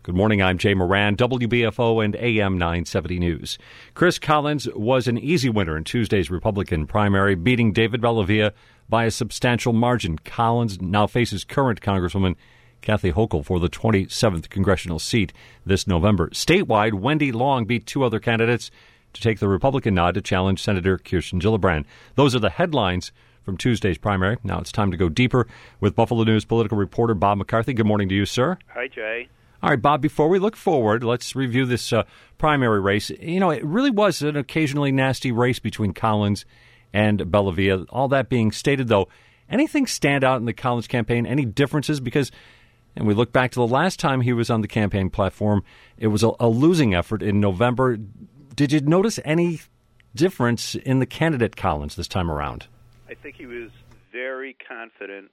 Good morning, I'm Jay Moran, WBFO and AM 970 News. Chris Collins was an easy winner in Tuesday's Republican primary, beating David Bellavia by a substantial margin. Collins now faces current Congresswoman Kathy Hochul for the 27th congressional seat this November. Statewide, Wendy Long beat two other candidates to take the Republican nod to challenge Senator Kirsten Gillibrand. Those are the headlines from Tuesday's primary. Now it's time to go deeper with Buffalo News political reporter Bob McCarthy. Good morning to you, sir. Hi, Jay. All right, Bob, before we look forward, let's review this primary race. You know, it really was an occasionally nasty race between Collins and Bellavia. All that being stated, though, anything stand out in the Collins campaign? Any differences? Because, and we look back to the last time he was on the campaign platform, it was a losing effort in November. Did you notice any difference in the candidate Collins this time around? I think he was very confident.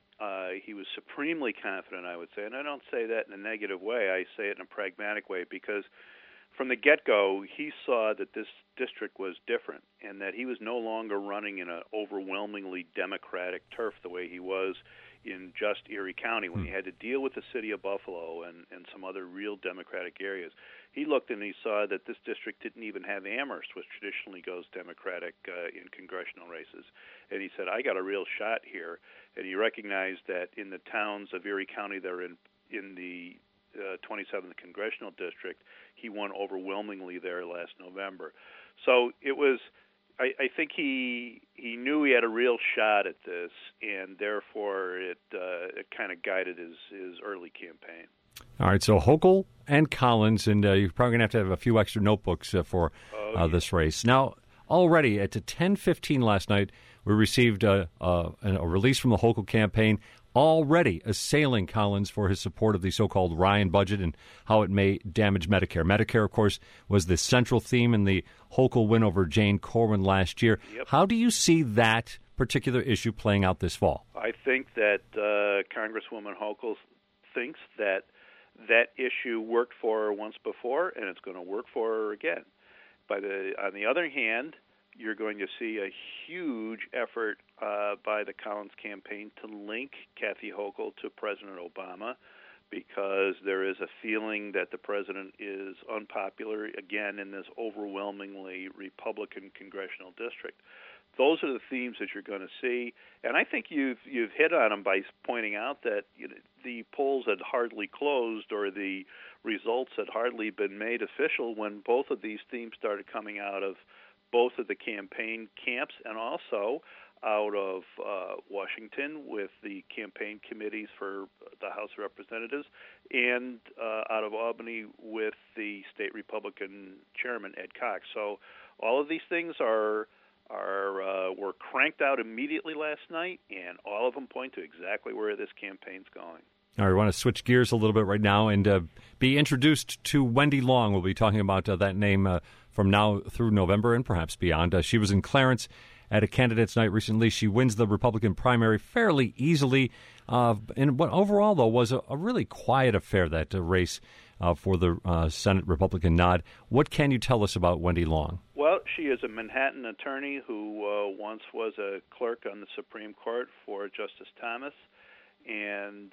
He was supremely confident, I would say, and I don't say that in a negative way. I say it in a pragmatic way because from the get-go, he saw that this district was different and that he was no longer running in an overwhelmingly Democratic turf the way he was in just Erie County when he had to deal with the city of Buffalo and some other real Democratic areas. He looked and he saw that this district didn't even have Amherst, which traditionally goes Democratic in congressional races. And he said, I got a real shot here. And he recognized that in the towns of Erie County that are in the 27th congressional district, he won overwhelmingly there last November. So it was, I think he knew he had a real shot at this, and therefore it kind of guided his early campaign. All right, so Hochul and Collins, and you're probably going to have a few extra notebooks for this race. Now, already at 10:15 last night, we received a release from the Hochul campaign already assailing Collins for his support of the so-called Ryan budget and how it may damage Medicare. Medicare, of course, was the central theme in the Hochul win over Jane Corwin last year. Yep. How do you see that particular issue playing out this fall? I think that Congresswoman Hochul thinks that issue worked for her once before, and it's going to work for her again. On the other hand, you're going to see a huge effort by the Collins campaign to link Kathy Hochul to President Obama because there is a feeling that the president is unpopular, again, in this overwhelmingly Republican congressional district. Those are the themes that you're going to see, and I think you've hit on them by pointing out that the polls had hardly closed or the results had hardly been made official when both of these themes started coming out of both of the campaign camps and also out of Washington with the campaign committees for the House of Representatives and out of Albany with the state Republican chairman, Ed Cox. So all of these things were cranked out immediately last night, and all of them point to exactly where this campaign's going. All right, we want to switch gears a little bit right now and be introduced to Wendy Long. We'll be talking about that name from now through November and perhaps beyond. She was in Clarence at a candidate's night recently. She wins the Republican primary fairly easily. And what overall, though, was a really quiet affair, that race for the Senate Republican nod. What can you tell us about Wendy Long? Well, she is a Manhattan attorney who once was a clerk on the Supreme Court for Justice Thomas and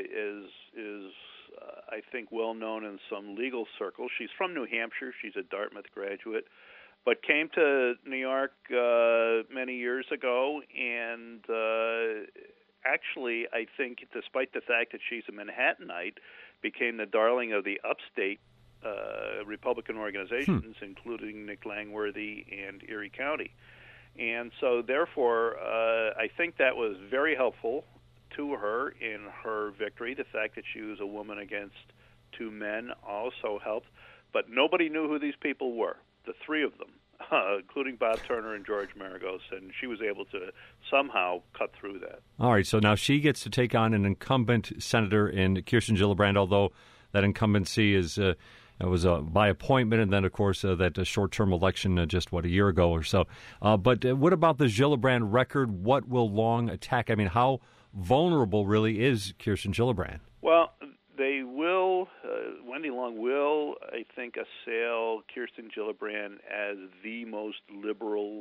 is I think, well known in some legal circles. She's from New Hampshire. She's a Dartmouth graduate, but came to New York many years ago. And actually, I think, despite the fact that she's a Manhattanite, became the darling of the upstate Republican organizations, including Nick Langworthy and Erie County. And so, therefore, I think that was very helpful to her in her victory. The fact that she was a woman against two men also helped. But nobody knew who these people were, the three of them, including Bob Turner and George Maragos, and she was able to somehow cut through that. All right, so now she gets to take on an incumbent senator in Kirsten Gillibrand, although that incumbency is was by appointment, and then, of course, that short-term election just, a year ago or so. But what about the Gillibrand record? What will Long attack? I mean, how vulnerable really is Kirsten Gillibrand? Well, they will, Wendy Long will, I think, assail Kirsten Gillibrand as the most liberal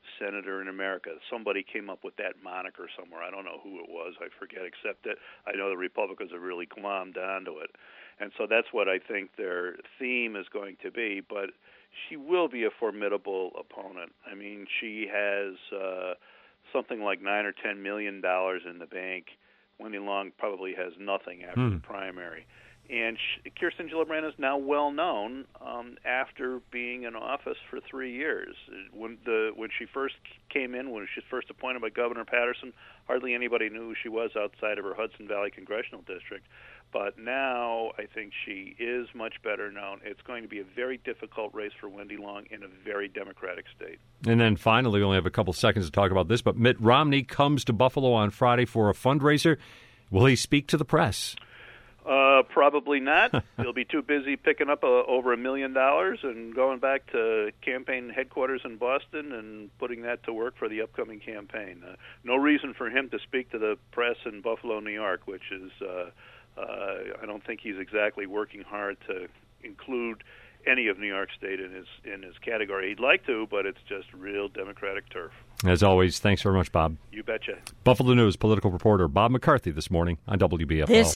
senator in America. Somebody came up with that moniker somewhere. I don't know who it was. I forget, except that I know the Republicans have really glommed onto it. And so that's what I think their theme is going to be. But she will be a formidable opponent. I mean, she has something like $9 or $10 million in the bank. Wendy Long probably has nothing after the primary. And Kirsten Gillibrand is now well known after being in office for 3 years. When she first came in, when she was first appointed by Governor Patterson, hardly anybody knew who she was outside of her Hudson Valley congressional district. But now I think she is much better known. It's going to be a very difficult race for Wendy Long in a very Democratic state. And then finally, we only have a couple seconds to talk about this, but Mitt Romney comes to Buffalo on Friday for a fundraiser. Will he speak to the press? Probably not. He'll be too busy picking up over $1 million and going back to campaign headquarters in Boston and putting that to work for the upcoming campaign. No reason for him to speak to the press in Buffalo, New York, which is, I don't think he's exactly working hard to include any of New York State in his category. He'd like to, but it's just real Democratic turf. As always, thanks very much, Bob. You betcha. Buffalo News political reporter Bob McCarthy this morning on WBFO.